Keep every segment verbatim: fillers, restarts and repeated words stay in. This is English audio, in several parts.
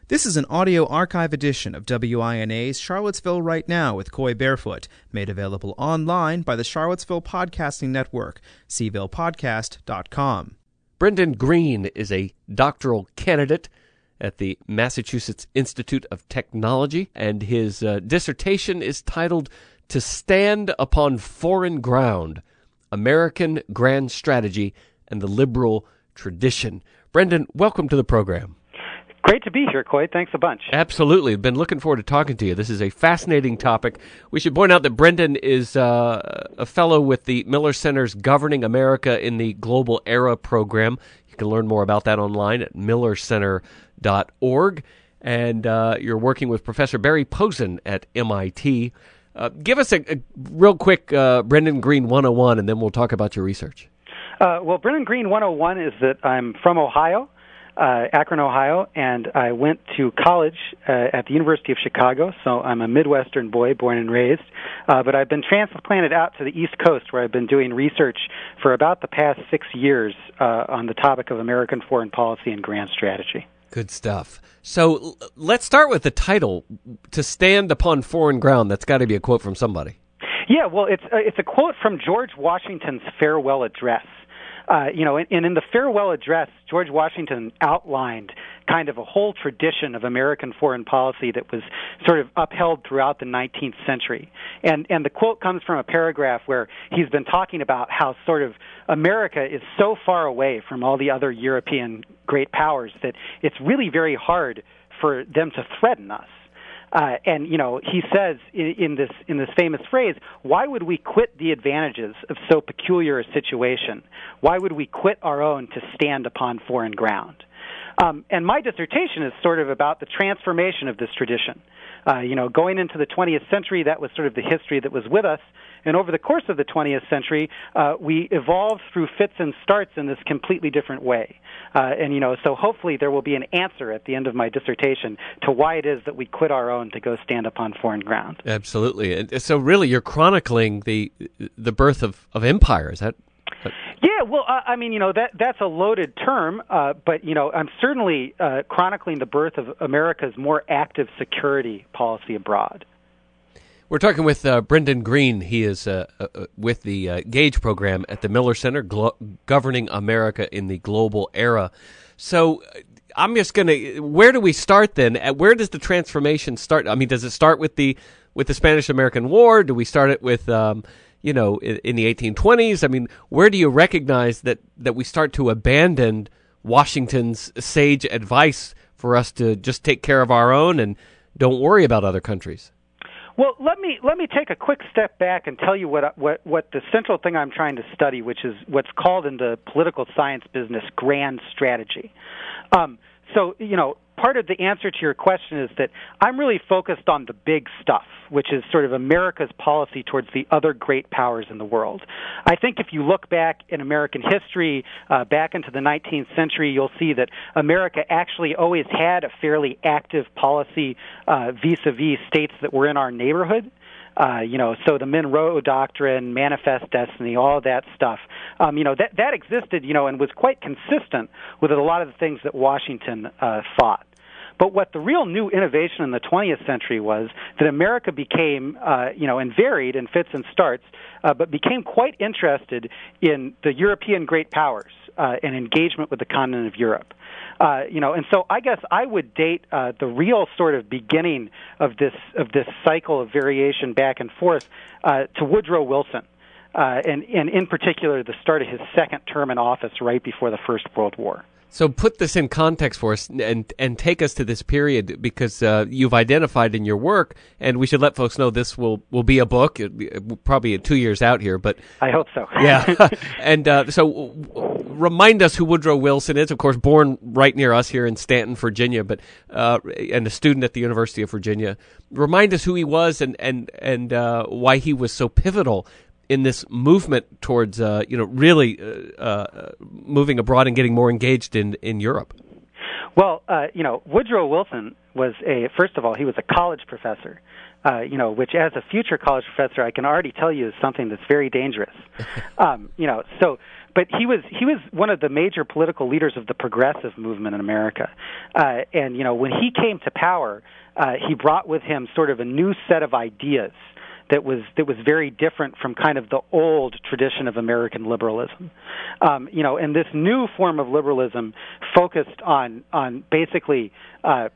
This is an audio archive edition of W I N A's Charlottesville Right Now with Coy Barefoot, made available online by the Charlottesville Podcasting Network, c ville podcast dot com. Brendan Green is a doctoral candidate at the Massachusetts Institute of Technology, and his uh, dissertation is titled To Stand Upon Foreign Ground, American Grand Strategy and the Liberal Tradition. Brendan, welcome to the program. Great to be here, Coy. Thanks a bunch. Absolutely. Been looking forward to talking to you. This is a fascinating topic. We should point out that Brendan is uh, a fellow with the Miller Center's Governing America in the Global Era program. You can learn more about that online at miller center dot org. And uh, you're working with Professor Barry Posen at M I T. Uh, give us a, a real quick uh, Brendan Green one oh one, and then we'll talk about your research. Uh, well, Brendan Green one oh one is that I'm from Ohio. Uh, Akron, Ohio, and I went to college uh, at the University of Chicago, so I'm a Midwestern boy, born and raised, uh, but I've been transplanted out to the East Coast, where I've been doing research for about the past six years uh, on the topic of American foreign policy and grand strategy. Good stuff. So l- let's start with the title, To Stand Upon Foreign Ground. That's got to be a quote from somebody. Yeah, well, it's uh, it's a quote from George Washington's farewell address. Uh, you know, and, and in the farewell address, George Washington outlined kind of a whole tradition of American foreign policy that was sort of upheld throughout the nineteenth century. And and the quote comes from a paragraph where he's been talking about how sort of America is so far away from all the other European great powers that it's really very hard for them to threaten us. Uh, and, you know, he says in, in this in this famous phrase, why would we quit the advantages of so peculiar a situation? Why would we quit our own to stand upon foreign ground? Um, and my dissertation is sort of about the transformation of this tradition. Uh, you know, going into the twentieth century, that was sort of the history that was with us. And over the course of the twentieth century, uh, we evolved through fits and starts in this completely different way. Uh, and, you know, so hopefully there will be an answer at the end of my dissertation to why it is that we quit our own to go stand upon foreign ground. Absolutely. And so really you're chronicling the the birth of, of empire. Is that... Yeah, well, uh, I mean, you know, that that's a loaded term, uh, but, you know, I'm certainly uh, chronicling the birth of America's more active security policy abroad. We're talking with uh, Brendan Green. He is uh, uh, with the uh, GAGE program at the Miller Center, Glo- Governing America in the Global Era. So uh, I'm just going to, where do we start then? Where does the transformation start? I mean, does it start with the with the Spanish-American War? Do we start it with, um, you know, in, in the eighteen twenties? I mean, where do you recognize that, that we start to abandon Washington's sage advice for us to just take care of our own and don't worry about other countries? Well, let me let me take a quick step back and tell you what what what the central thing I'm trying to study, which is what's called in the political science business grand strategy. Um, so, you know, part of the answer to your question is that I'm really focused on the big stuff, which is sort of America's policy towards the other great powers in the world. I think if you look back in American history, uh, back into the nineteenth century, you'll see that America actually always had a fairly active policy uh, vis-a-vis states that were in our neighborhood. Uh, you know, so the Monroe Doctrine, Manifest Destiny, all of that stuff, um, you know, that, that existed, you know, and was quite consistent with a lot of the things that Washington uh, thought. But what the real new innovation in the twentieth century was that America became, uh, you know, and varied in fits and starts, uh, but became quite interested in the European great powers uh, and engagement with the continent of Europe. Uh, you know, and so I guess I would date uh, the real sort of beginning of this of this cycle of variation back and forth uh, to Woodrow Wilson, uh, and, and in particular the start of his second term in office right before the First World War. So put this in context for us and and take us to this period, because uh, you've identified in your work, and we should let folks know this will, will be a book, probably two years out here. But I hope so. Yeah. And uh, so remind us who Woodrow Wilson is, of course, born right near us here in Stanton, Virginia, but uh, and a student at the University of Virginia. Remind us who he was and, and, and uh, why he was so pivotal in this movement towards, uh, you know, really uh, uh, moving abroad and getting more engaged in, in Europe? Well, uh, you know, Woodrow Wilson was a, first of all, he was a college professor, uh, you know, which as a future college professor, I can already tell you is something that's very dangerous. um, you know, so but he was he was one of the major political leaders of the progressive movement in America, uh, and you know when he came to power, uh, he brought with him sort of a new set of ideas that was that was very different from kind of the old tradition of American liberalism. Um, you know, and this new form of liberalism focused on on basically uh,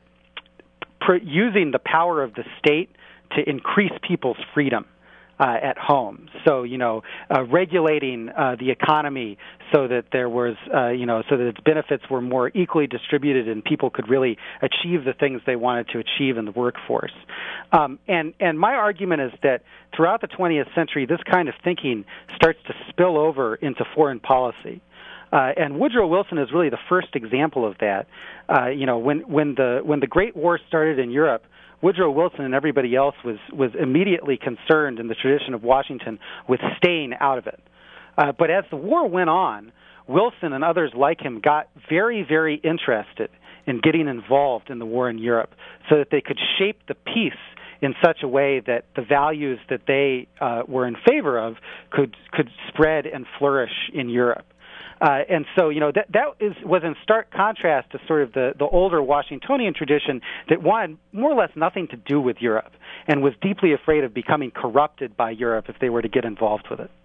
pr- using the power of the state to increase people's freedom uh, at home. So, you know, uh, regulating uh, the economy so that there was, uh, you know, so that its benefits were more equally distributed and people could really achieve the things they wanted to achieve in the workforce. Um, and, and my argument is that throughout the twentieth century, this kind of thinking starts to spill over into foreign policy. Uh, and Woodrow Wilson is really the first example of that. Uh, you know, when, when the when the Great War started in Europe, Woodrow Wilson and everybody else was, was immediately concerned in the tradition of Washington with staying out of it. Uh, but as the war went on, Wilson and others like him got very, very interested in getting involved in the war in Europe so that they could shape the peace in such a way that the values that they uh, were in favor of could could spread and flourish in Europe. Uh, and so, you know, that that is was in stark contrast to sort of the, the older Washingtonian tradition that wanted more or less nothing to do with Europe and was deeply afraid of becoming corrupted by Europe if they were to get involved with it.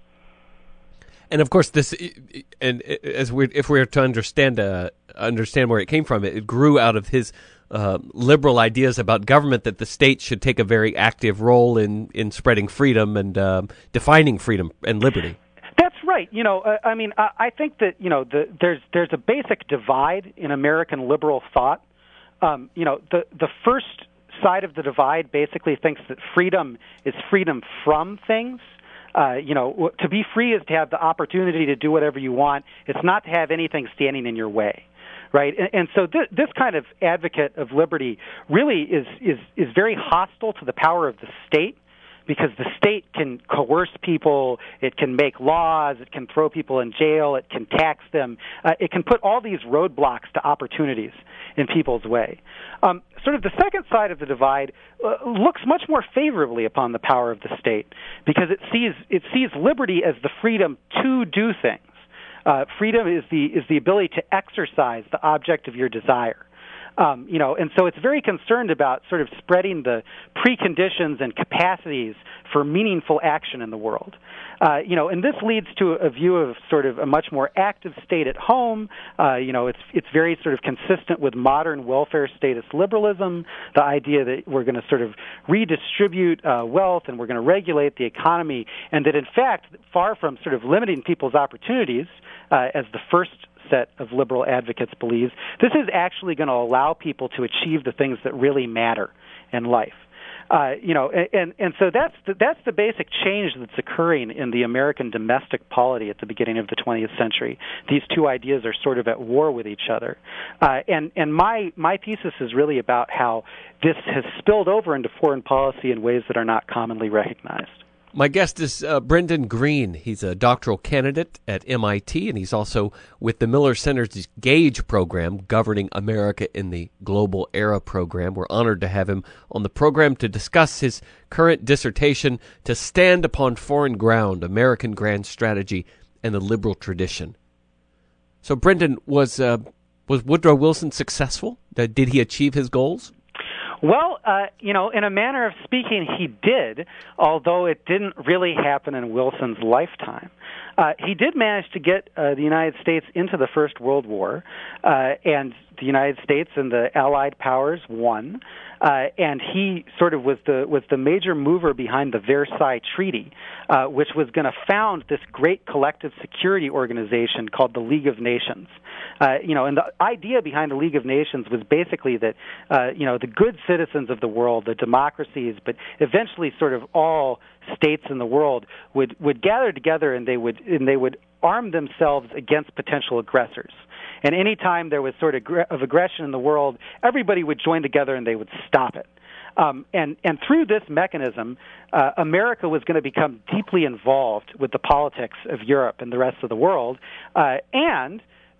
And of course, this, and as we, if we are to understand uh, understand where it came from, it, it grew out of his uh, liberal ideas about government that the state should take a very active role in in spreading freedom and um, defining freedom and liberty. That's right. You know, uh, I mean, I, I think that you know the, there's there's a basic divide in American liberal thought. Um, you know, the the first side of the divide basically thinks that freedom is freedom from things. Uh, you know, to be free is to have the opportunity to do whatever you want. It's not to have anything standing in your way, right? And, and so th- this kind of advocate of liberty really is is is very hostile to the power of the state, because the state can coerce people, it can make laws, it can throw people in jail, it can tax them, uh, it can put all these roadblocks to opportunities in people's way. Um, sort of the second side of the divide uh, looks much more favorably upon the power of the state, because it sees it sees liberty as the freedom to do things. Uh, freedom is the is the ability to exercise the object of your desire. Um, you know, and so it's very concerned about sort of spreading the preconditions and capacities for meaningful action in the world. Uh, you know, and this leads to a view of sort of a much more active state at home. Uh, you know, it's it's very sort of consistent with modern welfare statist liberalism, the idea that we're going to sort of redistribute uh, wealth and we're going to regulate the economy, and that in fact, far from sort of limiting people's opportunities, uh, as the first set of liberal advocates believes, this is actually going to allow people to achieve the things that really matter in life. Uh, you know, and and so that's the, that's the basic change that's occurring in the American domestic polity at the beginning of the twentieth century. These two ideas are sort of at war with each other, uh, and and my my thesis is really about how this has spilled over into foreign policy in ways that are not commonly recognized. My guest is uh, Brendan Green. He's a doctoral candidate at M I T, and he's also with the Miller Center's GAGE program, Governing America in the Global Era program. We're honored to have him on the program to discuss his current dissertation, To Stand Upon Foreign Ground, American Grand Strategy and the Liberal Tradition. So, Brendan, was uh, was Woodrow Wilson successful? Uh, did he achieve his goals? Well, uh, you know, in a manner of speaking, he did, although it didn't really happen in Wilson's lifetime. Uh, he did manage to get uh, the United States into the First World War, uh, and the United States and the Allied powers won. Uh, and he sort of was the was the major mover behind the Versailles Treaty, uh, which was going to found this great collective security organization called the League of Nations. Uh, you know, and the idea behind the League of Nations was basically that uh, you know the good citizens of the world, the democracies, but eventually sort of all states in the world would would gather together and they would and they would arm themselves against potential aggressors. And any time there was sort of, of aggression in the world, everybody would join together and they would stop it. Um, and, and through this mechanism, uh, America was going to become deeply involved with the politics of Europe and the rest of the world. Uh, and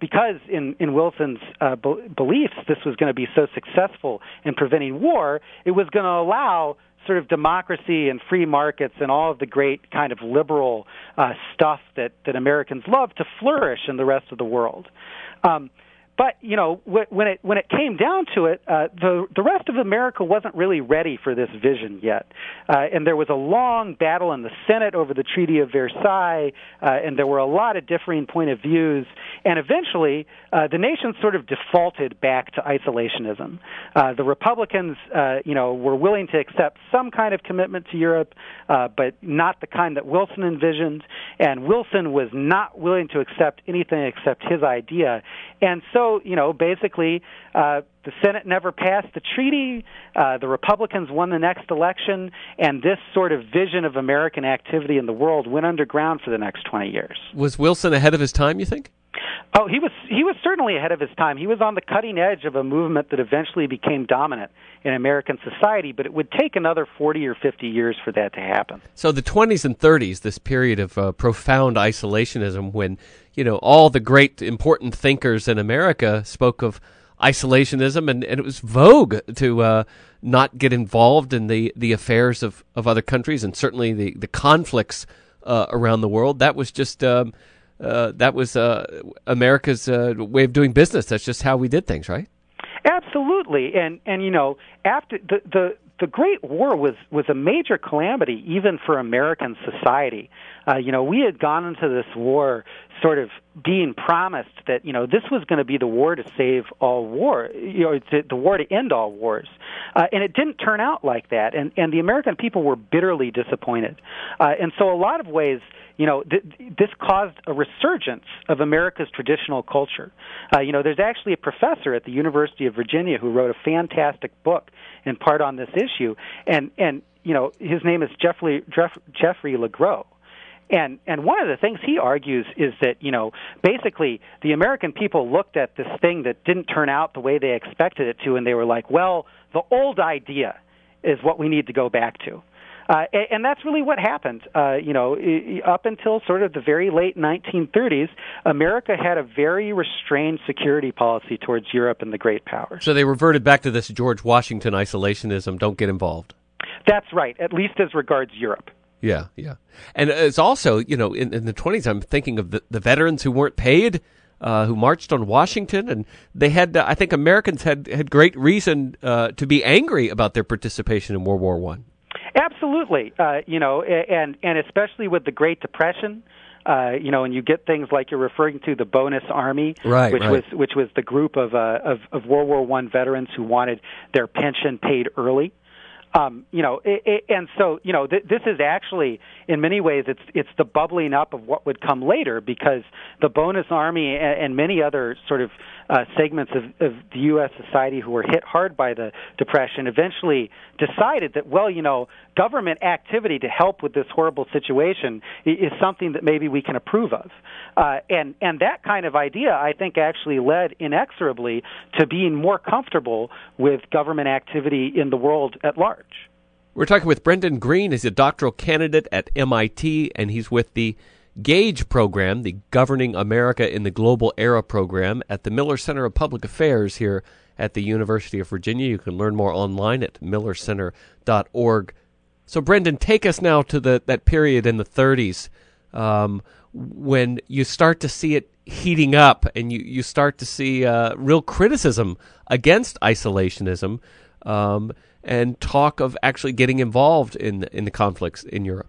because in, in Wilson's uh, be- beliefs this was going to be so successful in preventing war, it was going to allow sort of democracy and free markets and all of the great kind of liberal uh, stuff that, that Americans love to flourish in the rest of the world. Um, But, you know, when it when it came down to it, uh, the the rest of America wasn't really ready for this vision yet. Uh, and there was a long battle in the Senate over the Treaty of Versailles, uh, and there were a lot of differing point of views. And eventually, uh, the nation sort of defaulted back to isolationism. Uh, the Republicans, uh, you know, were willing to accept some kind of commitment to Europe, uh, but not the kind that Wilson envisioned. And Wilson was not willing to accept anything except his idea. And so, you know, basically, uh, the Senate never passed the treaty. Uh, the Republicans won the next election, and this sort of vision of American activity in the world went underground for the next twenty years. Was Wilson ahead of his time, you think? Oh, he was he was certainly ahead of his time. He was on the cutting edge of a movement that eventually became dominant in American society, but it would take another forty or fifty years for that to happen. So the twenties and thirties, this period of uh, profound isolationism when, you know, all the great important thinkers in America spoke of isolationism, and, and it was vogue to uh, not get involved in the, the affairs of, of other countries, and certainly the, the conflicts uh, around the world. That was just... Um, Uh, that was uh, America's uh, way of doing business. That's just how we did things, right? Absolutely, and and you know, after the the, the Great War was was a major calamity even for American society. Uh, you know, we had gone into this war sort of being promised that, you know, this was going to be the war to save all war, you know, to, the war to end all wars. Uh, and it didn't turn out like that. And, and the American people were bitterly disappointed. Uh, and so a lot of ways, you know, th- this caused a resurgence of America's traditional culture. Uh, you know, there's actually a professor at the University of Virginia who wrote a fantastic book in part on this issue. And, and you know, his name is Jeffrey, Jeff, Jeffrey LeGros. And and one of the things he argues is that, you know, basically the American people looked at this thing that didn't turn out the way they expected it to, and they were like, well, the old idea is what we need to go back to. Uh, and, and that's really what happened. Uh, you know, up until sort of the very late nineteen thirties, America had a very restrained security policy towards Europe and the great powers. So they reverted back to this George Washington isolationism, don't get involved. That's right, at least as regards Europe. Yeah, yeah. And it's also, you know, in, in the twenties, I'm thinking of the, the veterans who weren't paid, uh, who marched on Washington, and they had, uh, I think Americans had, had great reason uh, to be angry about their participation in World War One. Absolutely. Uh, you know, and, and especially with the Great Depression, uh, you know, and you get things like you're referring to the Bonus Army, right, which right. was which was the group of, uh, of, of World War One veterans who wanted their pension paid early. Um, you know, it, it, and so, you know, th- this is actually, in many ways, it's it's the bubbling up of what would come later, because the Bonus Army and, and many other sort of uh, segments of, of the U S society who were hit hard by the Depression eventually decided that, well, you know, government activity to help with this horrible situation is something that maybe we can approve of. Uh, and, and that kind of idea, I think, actually led inexorably to being more comfortable with government activity in the world at large. We're talking with Brendan Green. He's a doctoral candidate at M I T, and he's with the GAGE program, the Governing America in the Global Era program at the Miller Center of Public Affairs here at the University of Virginia. You can learn more online at miller center dot org. So, Brendan, take us now to the that period in the thirties um, when you start to see it heating up and you, you start to see uh, real criticism against isolationism um, and talk of actually getting involved in in the conflicts in Europe.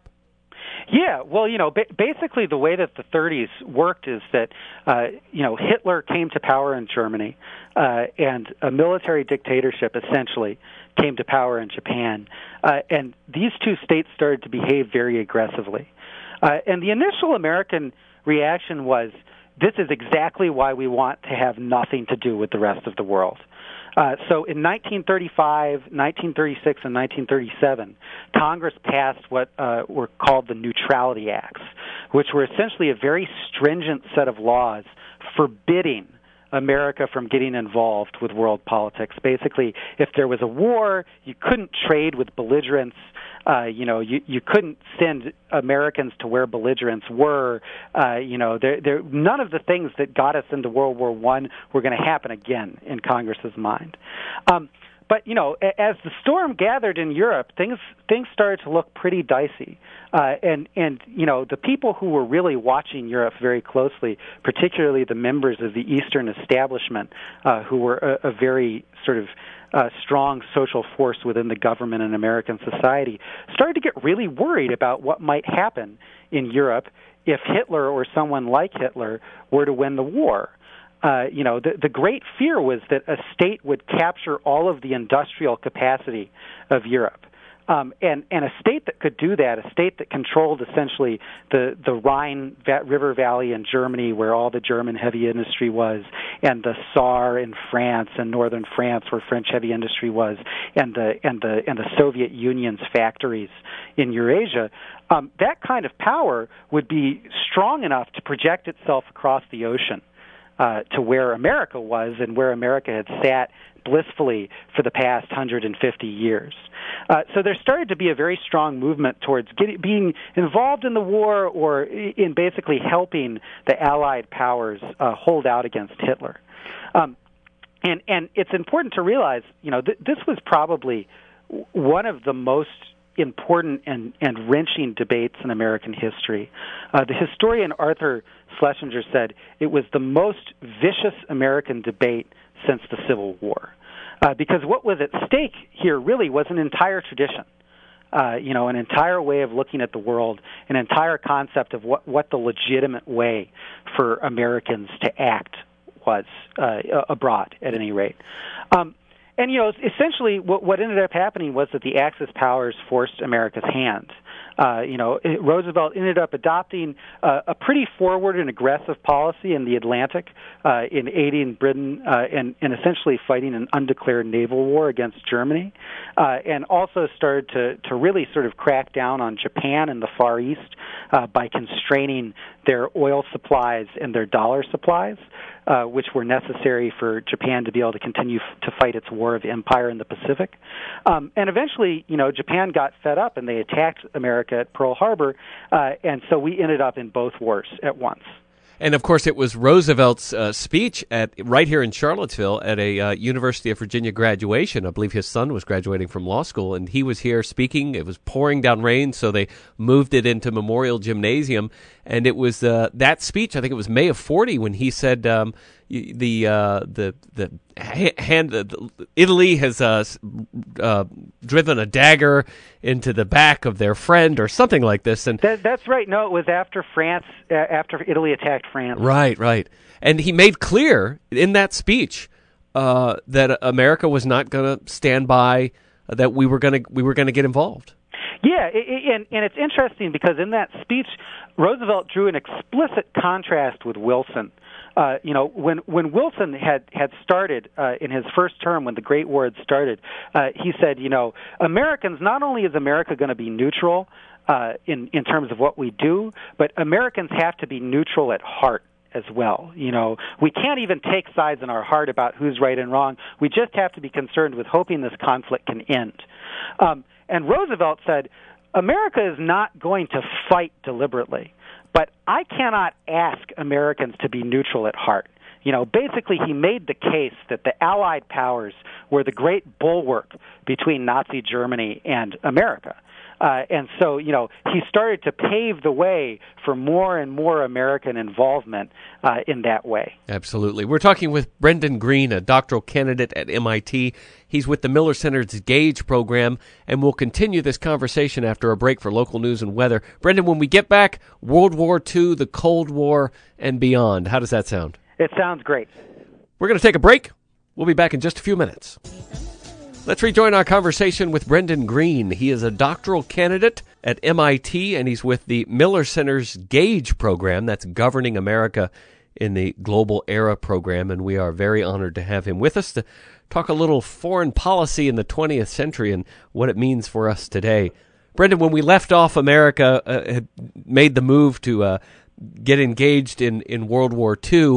Yeah, well, you know, ba- basically the way that the thirties worked is that, uh, you know, Hitler came to power in Germany, uh, and a military dictatorship essentially came to power in Japan. Uh, and these two states started to behave very aggressively. Uh, and the initial American reaction was, this is exactly why we want to have nothing to do with the rest of the world. Uh, so in nineteen thirty-five, nineteen thirty-six, and nineteen thirty-seven, Congress passed what uh, were called the Neutrality Acts, which were essentially a very stringent set of laws forbidding America from getting involved with world politics. Basically, if there was a war, you couldn't trade with belligerents. Uh, you know, you, you couldn't send Americans to where belligerents were. Uh, you know, there, there, none of the things that got us into World War One were going to happen again in Congress's mind. Um, But, you know, as the storm gathered in Europe, things things started to look pretty dicey. Uh, and, and, you know, the people who were really watching Europe very closely, particularly the members of the Eastern establishment, uh, who were a, a very sort of uh, strong social force within the government and American society, started to get really worried about what might happen in Europe if Hitler or someone like Hitler were to win the war. Uh, you know, the, the great fear was that a state would capture all of the industrial capacity of Europe. Um, and, and a state that could do that, a state that controlled essentially the, the Rhine va- River Valley in Germany, where all the German heavy industry was, and the Saar in France and northern France, where French heavy industry was, and the, and the, and the Soviet Union's factories in Eurasia, um, that kind of power would be strong enough to project itself across the ocean. Uh, to where America was and where America had sat blissfully for the past one hundred fifty years. Uh, so there started to be a very strong movement towards getting, being involved in the war or in basically helping the Allied powers uh, hold out against Hitler. Um, and, and it's important to realize, you know, th- this was probably one of the most important and, and wrenching debates in American history. Uh, the historian Arthur Schlesinger said it was the most vicious American debate since the Civil War. Uh, because what was at stake here really was an entire tradition, uh, you know, an entire way of looking at the world, an entire concept of what, what the legitimate way for Americans to act was uh, abroad, at any rate. Um, And, you know, essentially what, what ended up happening was that the Axis powers forced America's hand. Uh, you know, it, Roosevelt ended up adopting uh, a pretty forward and aggressive policy in the Atlantic uh, in aiding Britain uh, and, and essentially fighting an undeclared naval war against Germany, uh, and also started to, to really sort of crack down on Japan and the Far East uh, by constraining their oil supplies and their dollar supplies, uh, which were necessary for Japan to be able to continue f- to fight its war of empire in the Pacific. Um, and eventually, you know, Japan got fed up and they attacked America at Pearl Harbor, uh, and so we ended up in both wars at once. And, of course, it was Roosevelt's uh, speech at right here in Charlottesville at a uh, University of Virginia graduation. I believe his son was graduating from law school, and he was here speaking. It was pouring down rain, so they moved it into Memorial Gymnasium. And it was uh, that speech, I think it was May of forty, when he said um, the uh, the the hand uh, Italy has uh, uh, driven a dagger into the back of their friend or something like this. And that, that's right. No, it was after France, uh, after Italy attacked France. Right, right. And he made clear in that speech uh, that America was not going to stand by, uh, that we were going to we were going to get involved. Yeah, it, it, and, and it's interesting because in that speech, Roosevelt drew an explicit contrast with Wilson. Uh, you know, when when Wilson had had started uh, in his first term, when the Great War had started, uh, he said, you know, Americans, not only is America going to be neutral uh, in in terms of what we do, but Americans have to be neutral at heart as well. You know, we can't even take sides in our heart about who's right and wrong. We just have to be concerned with hoping this conflict can end. Um, and Roosevelt said, America is not going to fight deliberately, but I cannot ask Americans to be neutral at heart. You know, basically he made the case that the Allied powers were the great bulwark between Nazi Germany and America. Uh, and so, you know, he started to pave the way for more and more American involvement uh, in that way. Absolutely. We're talking with Brendan Green, a doctoral candidate at M I T. He's with the Miller Center's GAGE program, and we'll continue this conversation after a break for local news and weather. Brendan, when we get back, World War Two, the Cold War, and beyond. How does that sound? It sounds great. We're going to take a break. We'll be back in just a few minutes. Let's rejoin our conversation with Brendan Green. He is a doctoral candidate at M I T, and he's with the Miller Center's GAGE program. That's Governing America in the Global Era program, and we are very honored to have him with us to talk a little foreign policy in the twentieth century and what it means for us today. Brendan, when we left off, America uh, had made the move to uh, get engaged in, in World War Two.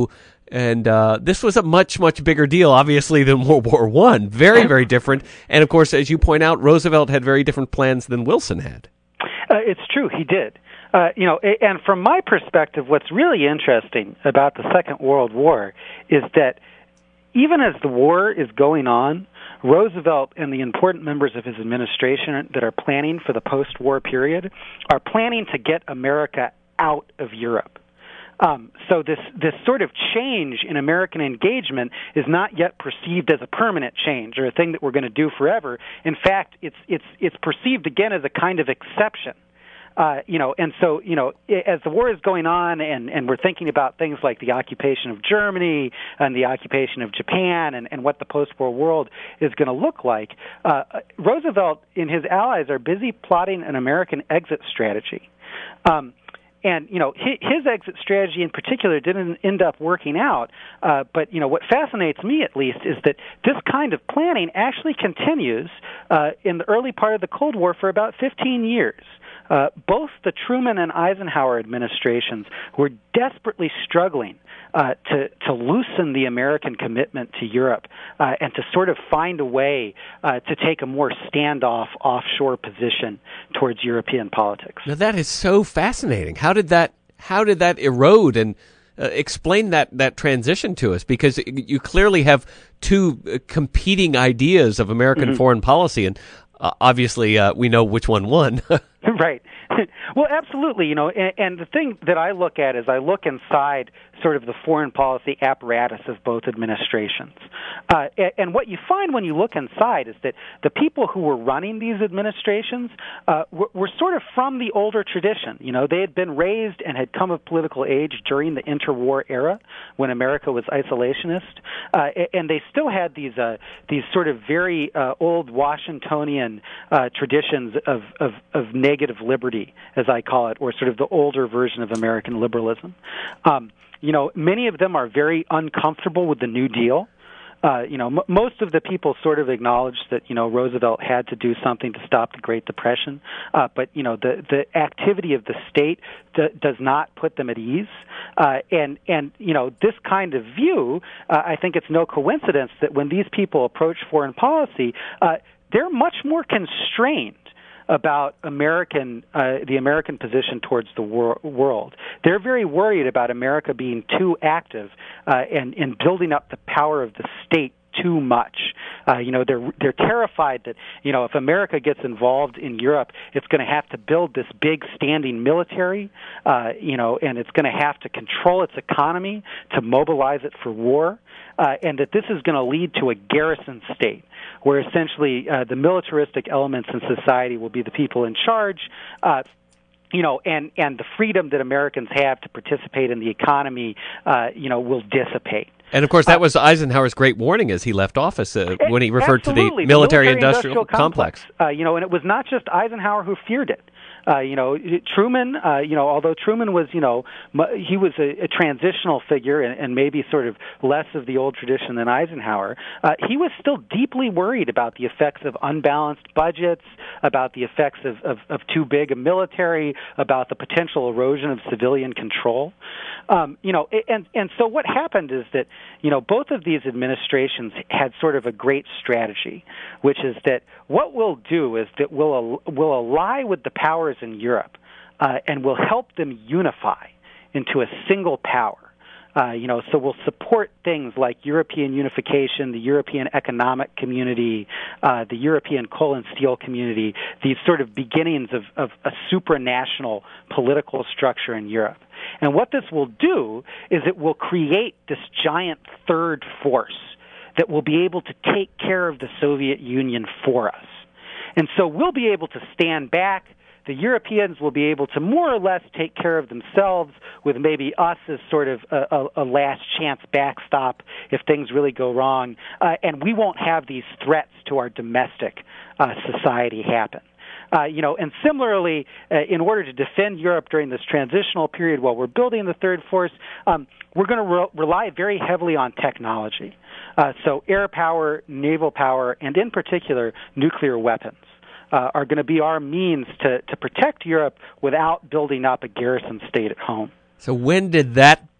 And uh, this was a much, much bigger deal, obviously, than World War One. Very, very different. And, of course, as you point out, Roosevelt had very different plans than Wilson had. Uh, it's true, he did. Uh, you know, and from my perspective, what's really interesting about the Second World War is that even as the war is going on, Roosevelt and the important members of his administration that are planning for the post-war period are planning to get America out of Europe. Um, so this this sort of change in American engagement is not yet perceived as a permanent change or a thing that we're going to do forever. In fact, it's it's it's perceived again as a kind of exception. Uh, you know, and so, you know, as the war is going on and, and we're thinking about things like the occupation of Germany and the occupation of Japan and, and what the post-war world is going to look like, uh, Roosevelt and his allies are busy plotting an American exit strategy. Um, and, you know, his, his exit strategy in particular didn't end up working out. Uh, but, you know, what fascinates me at least is that this kind of planning actually continues uh, in the early part of the Cold War for about fifteen years. Uh, both the Truman and Eisenhower administrations were desperately struggling uh, to, to loosen the American commitment to Europe uh, and to sort of find a way uh, to take a more standoff, offshore position towards European politics. Now that is so fascinating. How did that how did that erode? And uh, explain that, that transition to us, because you clearly have two uh, competing ideas of American mm-hmm. foreign policy, and uh, obviously uh, we know which one won. Right. Well, absolutely. You know, and, and the thing that I look at is I look inside sort of the foreign policy apparatus of both administrations. Uh, and, and what you find when you look inside is that the people who were running these administrations uh, were, were sort of from the older tradition. You know, they had been raised and had come of political age during the interwar era when America was isolationist, uh, and they still had these uh, these sort of very uh, old Washingtonian uh, traditions of, of, of negative liberty, as I call it, or sort of the older version of American liberalism. Um, you know, many of them are very uncomfortable with the New Deal. Uh, you know, m- most of the people sort of acknowledge that, you know, Roosevelt had to do something to stop the Great Depression. Uh, but, you know, the, the activity of the state d- does not put them at ease. Uh, and, and, you know, this kind of view, uh, I think it's no coincidence that when these people approach foreign policy, uh, they're much more constrained about American, uh, the American position towards the wor- world. They're very worried about America being too active uh, and, and building up the power of the state too much. Uh, you know, they're they're terrified that, you know, if America gets involved in Europe, it's going to have to build this big standing military, uh, you know, and it's going to have to control its economy to mobilize it for war, uh, and that this is going to lead to a garrison state, where essentially uh, the militaristic elements in society will be the people in charge, uh, you know, and, and the freedom that Americans have to participate in the economy, uh, you know, will dissipate. And, of course, that was Eisenhower's great warning as he left office uh, when he referred Absolutely. to the military-industrial military complex. complex. Uh, you know, and it was not just Eisenhower who feared it. Uh, you know, Truman, uh, you know, although Truman was, you know, he was a, a transitional figure and, and maybe sort of less of the old tradition than Eisenhower, uh, he was still deeply worried about the effects of unbalanced budgets, about the effects of, of, of too big a military, about the potential erosion of civilian control. Um, you know, and, and so what happened is that, you know, both of these administrations had sort of a great strategy, which is that what we'll do is that we'll, we'll ally with the powers in Europe, uh, and will help them unify into a single power. Uh, you know, so we'll support things like European unification, the European Economic Community, uh, the European Coal and Steel Community, these sort of beginnings of, of a supranational political structure in Europe. And what this will do is it will create this giant third force that will be able to take care of the Soviet Union for us. And so we'll be able to stand back. The Europeans will be able to more or less take care of themselves, with maybe us as sort of a, a, a last chance backstop if things really go wrong. Uh, and we won't have these threats to our domestic uh, society happen. Uh, you know, and similarly, uh, in order to defend Europe during this transitional period while we're building the third force, um, we're going to re- rely very heavily on technology. Uh, so air power, naval power, and in particular, nuclear weapons uh, are going to be our means to, to protect Europe without building up a garrison state at home. So when did that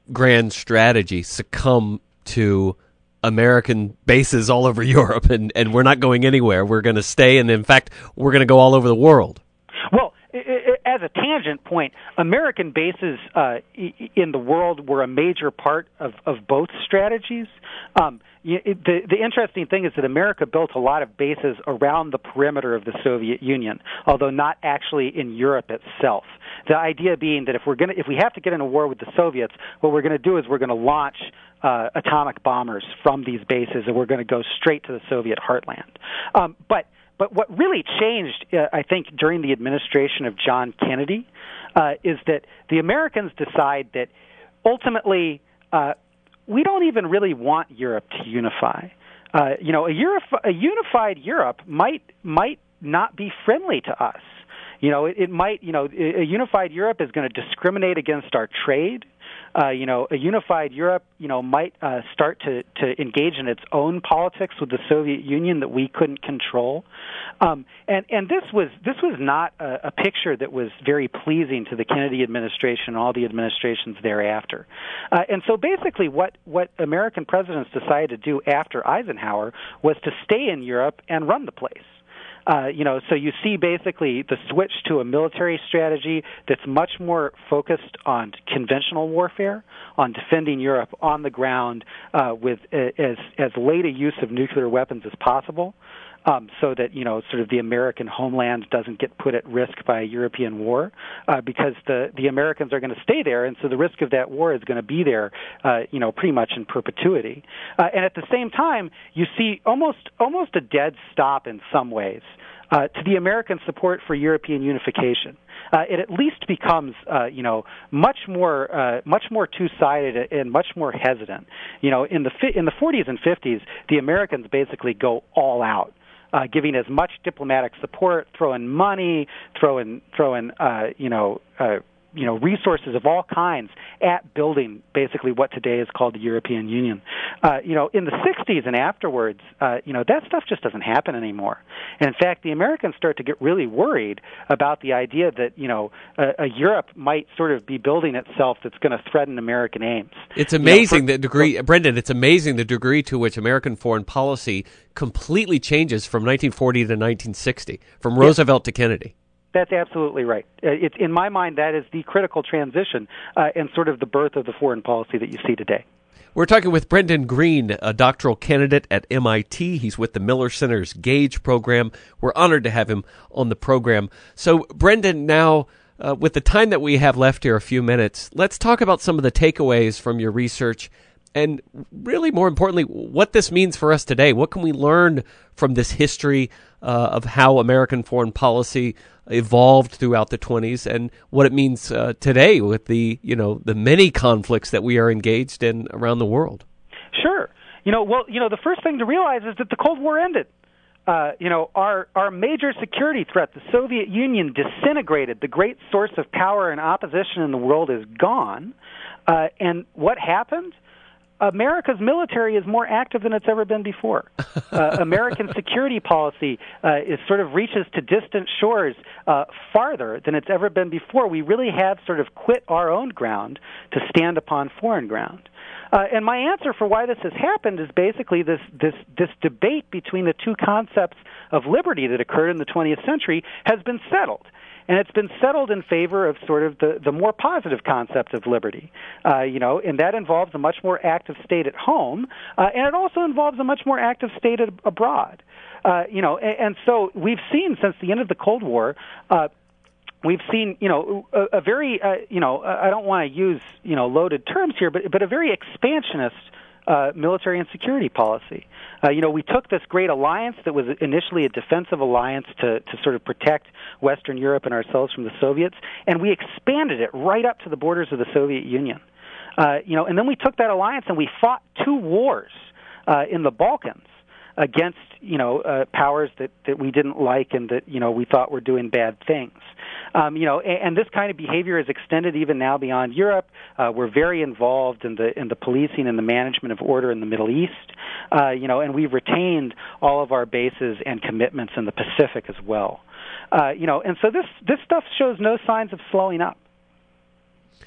grand strategy succumb to American bases all over Europe, and, and we're not going anywhere. We're going to stay, and in fact, we're going to go all over the world. Well, as a tangent point, American bases uh, in the world were a major part of, of both strategies. Um, it, the, the interesting thing is that America built a lot of bases around the perimeter of the Soviet Union, although not actually in Europe itself. The idea being that if we're going to, if we have to get in a war with the Soviets, what we're going to do is we're going to launch uh, atomic bombers from these bases, and we're going to go straight to the Soviet heartland. Um, but But what really changed, uh, I think, during the administration of John Kennedy uh, is that the Americans decide that ultimately uh, we don't even really want Europe to unify. Uh, you know, a, Eurif- a unified Europe might might not be friendly to us. You know, it, it might, you know, a unified Europe is going to discriminate against our trade. Uh, you know, a unified Europe, you know, might uh, start to, to engage in its own politics with the Soviet Union that we couldn't control, um, and and this was this was not a, a picture that was very pleasing to the Kennedy administration and all the administrations thereafter. Uh, and so basically, what what American presidents decided to do after Eisenhower was to stay in Europe and run the place. Uh, you know, so you see basically the switch to a military strategy that's much more focused on conventional warfare, on defending Europe on the ground uh, with uh, as as late a use of nuclear weapons as possible, um, so that, you know, sort of the American homeland doesn't get put at risk by a European war, uh, because the the Americans are going to stay there, and so the risk of that war is going to be there, uh, you know, pretty much in perpetuity. Uh, and at the same time, you see almost almost a dead stop in some ways Uh, to the American support for European unification. Uh, it at least becomes, uh, you know, much more, uh, much more two-sided and much more hesitant. You know, in the fi- in the forties and fifties, the Americans basically go all out, uh, giving as much diplomatic support, throwing money, throwing, throwing, uh, you know. Uh, you know, resources of all kinds at building basically what today is called the European Union. Uh, you know, in the sixties and afterwards, uh, you know, that stuff just doesn't happen anymore. And in fact, the Americans start to get really worried about the idea that, you know, a, a Europe might sort of be building itself that's going to threaten American aims. It's amazing you know, for, the degree, for, Brendan, it's amazing the degree to which American foreign policy completely changes from nineteen forty to nineteen sixty, from Roosevelt yeah. to Kennedy. That's absolutely right. It's, in my mind, that is the critical transition uh, and sort of the birth of the foreign policy that you see today. We're talking with Brendan Green, a doctoral candidate at M I T. He's with the Miller Center's GAGE program. We're honored to have him on the program. So, Brendan, now, uh, with the time that we have left here, a few minutes, let's talk about some of the takeaways from your research and really, more importantly, what this means for us today. What can we learn from this history uh, of how American foreign policy evolved throughout the twenties, and what it means uh, today with the, you know, the many conflicts that we are engaged in around the world? Sure. You know, well, you know, the first thing to realize is that the Cold War ended. Uh, you know, our, our major security threat, the Soviet Union, disintegrated. The great source of power and opposition in the world is gone. Uh, and what happened? America's military is more active than it's ever been before. Uh, American security policy uh, is sort of reaches to distant shores uh, farther than it's ever been before. We really have sort of quit our own ground to stand upon foreign ground. Uh, and my answer for why this has happened is basically this, this, this debate between the two concepts of liberty that occurred in the twentieth century has been settled. And it's been settled in favor of sort of the, the more positive concept of liberty, uh, you know, and that involves a much more active state at home, uh, and it also involves a much more active state ab- abroad. Uh, you know, and, and so we've seen since the end of the Cold War, uh, we've seen, you know, a, a very, uh, you know, I don't want to use, you know, loaded terms here, but but a very expansionist Uh, military and security policy. Uh, you know, we took this great alliance that was initially a defensive alliance to, to sort of protect Western Europe and ourselves from the Soviets, and we expanded it right up to the borders of the Soviet Union. Uh, you know, and then we took that alliance and we fought two wars uh, in the Balkans against, you know, uh, powers that, that we didn't like and that, you know, we thought were doing bad things. Um, you know, and, and this kind of behavior is extended even now beyond Europe. Uh, we're very involved in the in the policing and the management of order in the Middle East. Uh, you know, and we've retained all of our bases and commitments in the Pacific as well. Uh, you know, and so this this stuff shows no signs of slowing up.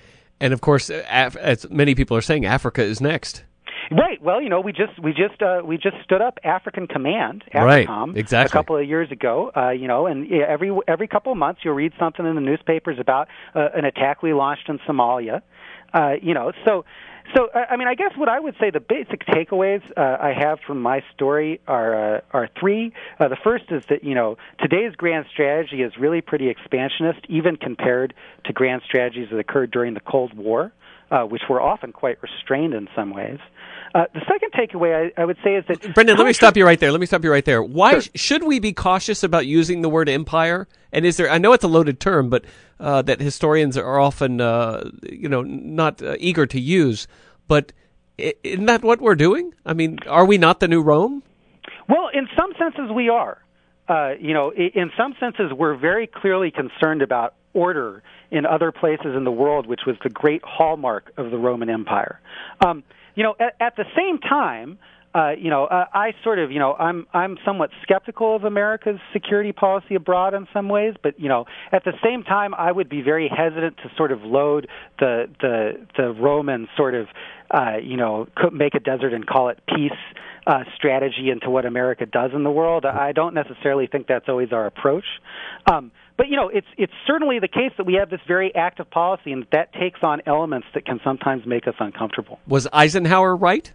And of course, Af- as many people are saying, Africa is next. Right. Well, you know, we just we just uh, we just stood up African Command, AFRICOM, right. Exactly. a couple of years ago. Uh, you know, and every every couple of months you'll read something in the newspapers about uh, an attack we launched in Somalia. Uh, you know, so so I mean, I guess what I would say the basic takeaways uh, I have from my story are uh, are three. Uh, the first is that you know today's grand strategy is really pretty expansionist, even compared to grand strategies that occurred during the Cold War, uh, which were often quite restrained in some ways. Uh, the second takeaway I, I would say is that... Brendan, let me stop you right there. Let me stop you right there. Why Sure. sh- should we be cautious about using the word empire? And is there, I know it's a loaded term, but uh, that historians are often, uh, you know, not uh, eager to use. But isn't that what we're doing? I mean, are we not the new Rome? Well, in some senses we are. Uh, you know, in some senses we're very clearly concerned about order in other places in the world, which was the great hallmark of the Roman Empire. Um You know, at, at the same time, uh, you know, uh, I sort of, you know, I'm I'm somewhat skeptical of America's security policy abroad in some ways, but you know, at the same time, I would be very hesitant to sort of load the the the Roman sort of, uh, you know, make a desert and call it peace uh, strategy into what America does in the world. I don't necessarily think that's always our approach. Um, But, you know, it's it's certainly the case that we have this very active policy, and that takes on elements that can sometimes make us uncomfortable. Was Eisenhower right?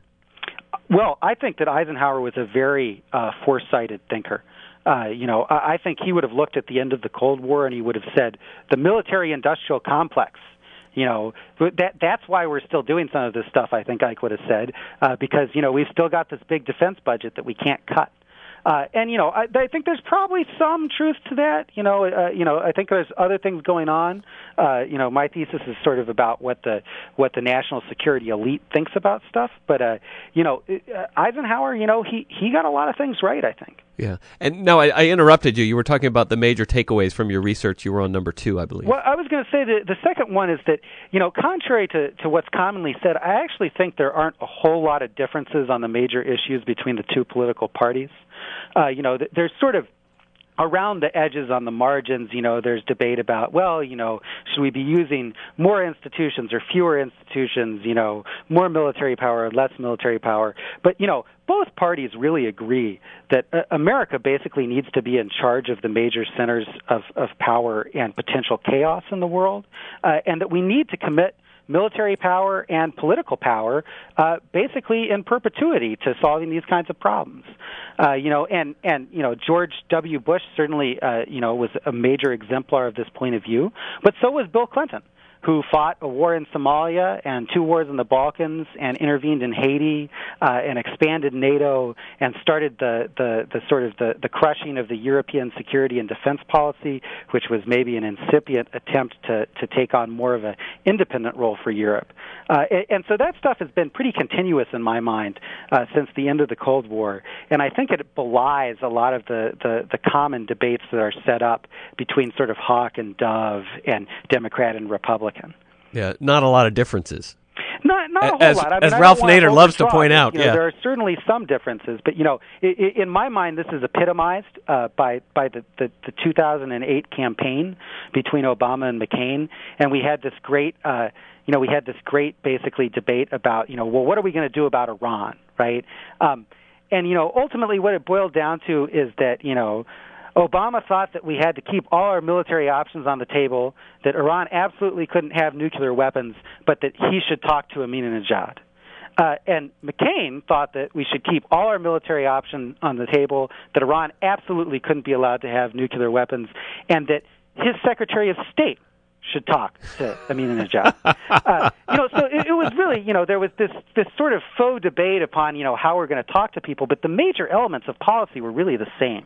Well, I think that Eisenhower was a very uh, foresighted thinker. Uh, you know, I, I think he would have looked at the end of the Cold War and he would have said, the military-industrial complex, you know, that that's why we're still doing some of this stuff, I think Ike would have said, uh, because, you know, we've still got this big defense budget that we can't cut. Uh, and you know, I, I think there's probably some truth to that. You know, uh, you know, I think there's other things going on. Uh, you know, my thesis is sort of about what the what the national security elite thinks about stuff. But uh, you know, uh, Eisenhower, you know, he he got a lot of things right, I think. Yeah. And no, I, I interrupted you. You were talking about the major takeaways from your research. You were on number two, I believe. Well, I was going to say that the second one is that, you know, contrary to, to what's commonly said, I actually think there aren't a whole lot of differences on the major issues between the two political parties. Uh, you know, there's sort of around the edges on the margins, you know, there's debate about, well, you know, should we be using more institutions or fewer institutions, you know, more military power or less military power. But, you know, both parties really agree that uh, America basically needs to be in charge of the major centers of, of power and potential chaos in the world, uh, and that we need to commit military power and political power uh, basically in perpetuity to solving these kinds of problems. Uh, you know, and, and, you know, George W. Bush certainly, uh, you know, was a major exemplar of this point of view, but so was Bill Clinton, who fought a war in Somalia and two wars in the Balkans and intervened in Haiti uh, and expanded NATO and started the, the, the sort of the, the crushing of the European security and defense policy, which was maybe an incipient attempt to, to take on more of an independent role for Europe. Uh, and, and so that stuff has been pretty continuous in my mind uh, since the end of the Cold War. And I think it belies a lot of the, the, the common debates that are set up between sort of Hawk and Dove and Democrat and Republican. Yeah, not a lot of differences. Not, not a whole as, lot. I mean, as I Ralph don't want Nader to loves to overdraw point it. out, You know, yeah. there are certainly some differences, but you know, in, in my mind, this is epitomized uh, by by the, the, the two thousand eight campaign between Obama and McCain, and we had this great, uh, you know, we had this great basically debate about, you know, well, what are we going to do about Iran, right? Um, and you know, ultimately, what it boiled down to is that, you know, Obama thought that we had to keep all our military options on the table, that Iran absolutely couldn't have nuclear weapons, but that he should talk to Ahmadinejad. Uh, and McCain thought that we should keep all our military options on the table, that Iran absolutely couldn't be allowed to have nuclear weapons, and that his Secretary of State should talk to Ahmadinejad. uh, you know, so it, it was really, you know, there was this this sort of faux debate upon, you know, how we're going to talk to people, but the major elements of policy were really the same.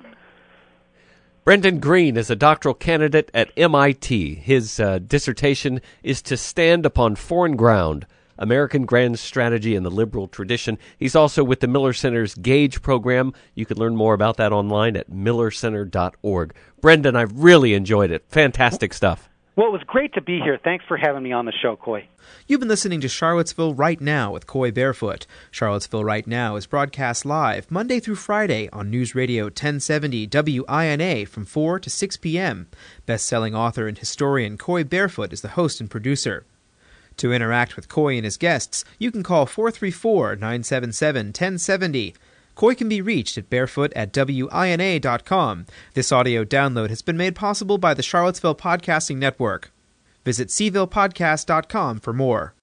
Brendan Green is a doctoral candidate at M I T. His uh, dissertation is To Stand Upon Foreign Ground, American Grand Strategy and the Liberal Tradition. He's also with the Miller Center's GAGE program. You can learn more about that online at miller center dot org. Brendan, I've really enjoyed it. Fantastic stuff. Well, it was great to be here. Thanks for having me on the show, Coy. You've been listening to Charlottesville Right Now with Coy Barefoot. Charlottesville Right Now is broadcast live Monday through Friday on News Radio ten seventy W I N A from four to six p.m. Best-selling author and historian Coy Barefoot is the host and producer. To interact with Coy and his guests, you can call four three four, nine seven seven, one zero seven zero. Coy can be reached at barefoot at W I N A dot com. This audio download has been made possible by the Charlottesville Podcasting Network. Visit C ville podcast dot com for more.